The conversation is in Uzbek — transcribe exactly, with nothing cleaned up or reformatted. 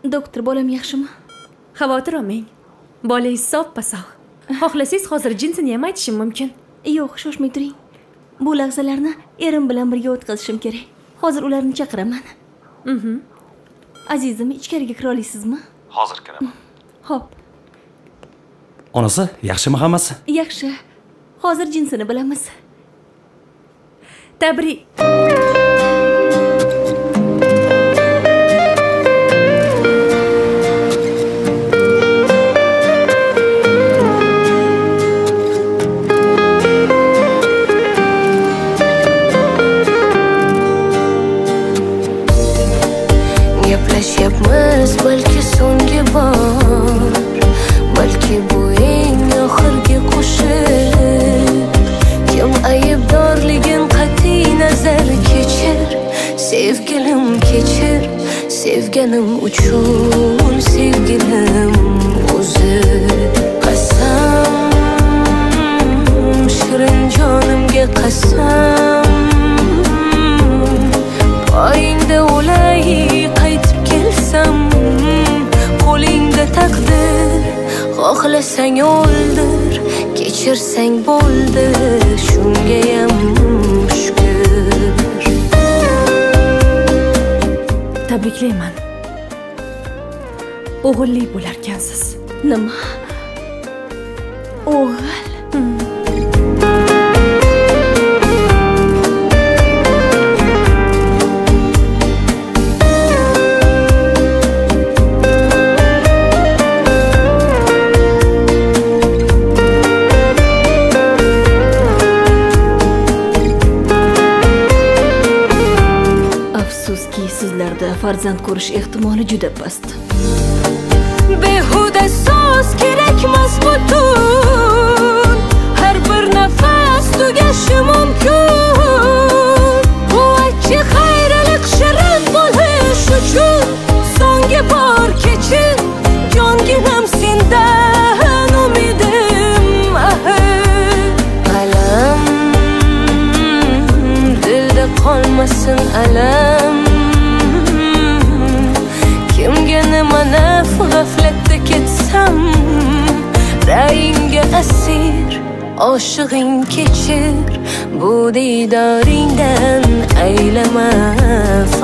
Doktor, bolam yaxshimi? Xavotir olmang. Bolangiz sop-pasog'. Xohlasangiz hozir jinsini ham aytishim mumkin. Yo'q, shoshmay turing. Bu lahzalarni erim bilan birga o'tkazishim kerak. Hozir ularni chaqiraman. Mhm. Azizim, ichkariga kira olasizmi? Hozir kiraman. Xo'p. Onasi, yaxshimi hammasi? Yaxshi. Hozir jinsini bilamiz. Tabrik. Gaplashyapmiz, balki so'nggi bor, balki bu eng oxirgi qo'shiq. Kim aybdorligin qat'iy nazar kechir, sevgilim kechir, sevganim uchun sevgilim o'zi. Qasam, shirin jonimga qasam, poyingda o'lay qaytib kelsam, qo'lingda taqdir, xohlasang o'ldir, kechirsang bo'ldi, shungayam shukr. Tabriklayman. O'g'illi bo'larkansiz. Nima? O'g'il? Afsuski, sizlarda farzand ko'rish ehtimoli juda past. Behuda so'z kerakmas butun, har bir nafas tugashi mumkin. Bu achchiq xayralik shirin bo'lish uchun so'nggi bor kechir, jonginam sendan umidim. Alam, dilda qolmasin alam. Kimga nima naf g'aflatda ketsam, rayingga asir, oshig'ing kechir, bu diydoringdan aylama